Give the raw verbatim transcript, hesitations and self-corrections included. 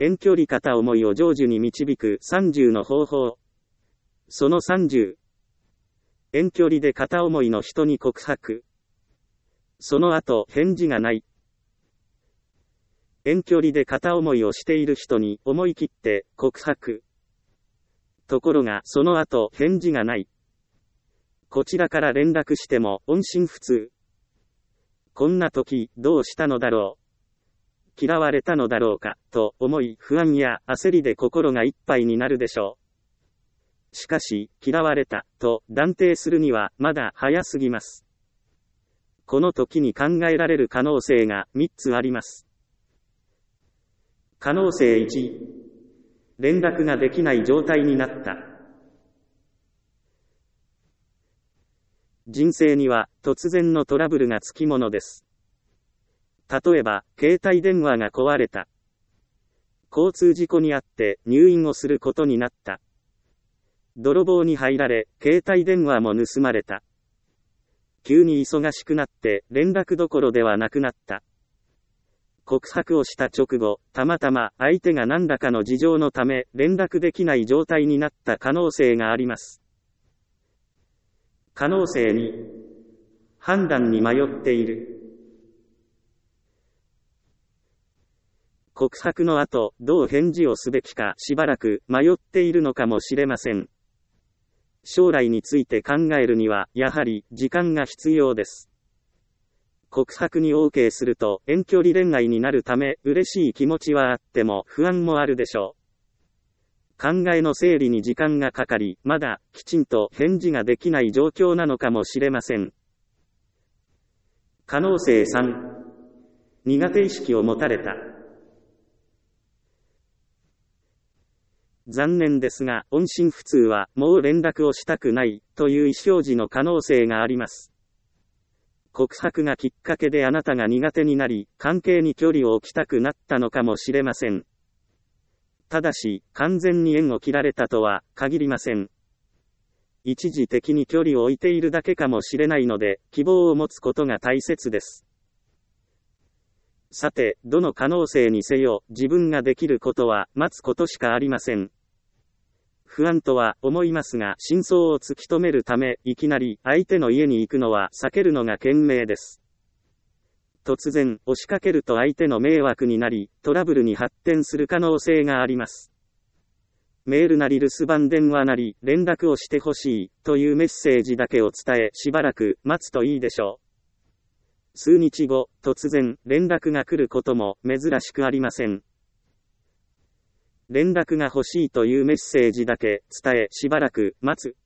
遠距離片思いを成就に導くさんじゅうの方法。そのさんじゅう。遠距離で片思いの人に告白。その後、返事がない。遠距離で片思いをしている人に思い切って告白。ところが、その後、返事がない。こちらから連絡しても音信不通。こんな時、どうしたのだろう。嫌われたのだろうか、と思い不安や焦りで心がいっぱいになるでしょう。しかし、嫌われた、と断定するにはまだ早すぎます。この時に考えられる可能性がみっつあります。可能性いち、連絡ができない状態になった。人生には突然のトラブルがつきものです。例えば、携帯電話が壊れた。交通事故にあって入院をすることになった。泥棒に入られ、携帯電話も盗まれた。急に忙しくなって連絡どころではなくなった。告白をした直後、たまたま相手が何らかの事情のため連絡できない状態になった可能性があります。可能性に、判断に迷っている。告白の後、どう返事をすべきかしばらく迷っているのかもしれません。将来について考えるには、やはり時間が必要です。告白に OK すると遠距離恋愛になるため嬉しい気持ちはあっても不安もあるでしょう。考えの整理に時間がかかり、まだきちんと返事ができない状況なのかもしれません。可能性さん、苦手意識を持たれた。残念ですが、音信不通はもう連絡をしたくないという意思表示の可能性があります。告白がきっかけであなたが苦手になり、関係に距離を置きたくなったのかもしれません。ただし、完全に縁を切られたとは限りません。一時的に距離を置いているだけかもしれないので、希望を持つことが大切です。さて、どの可能性にせよ、自分ができることは待つことしかありません。不安とは思いますが、真相を突き止めるため、いきなり相手の家に行くのは避けるのが賢明です。突然、押しかけると相手の迷惑になり、トラブルに発展する可能性があります。メールなり留守番電話なり、連絡をしてほしい、というメッセージだけを伝え、しばらく待つといいでしょう。数日後、突然、連絡が来ることも珍しくありません。連絡が欲しいというメッセージだけ伝え、しばらく待つ。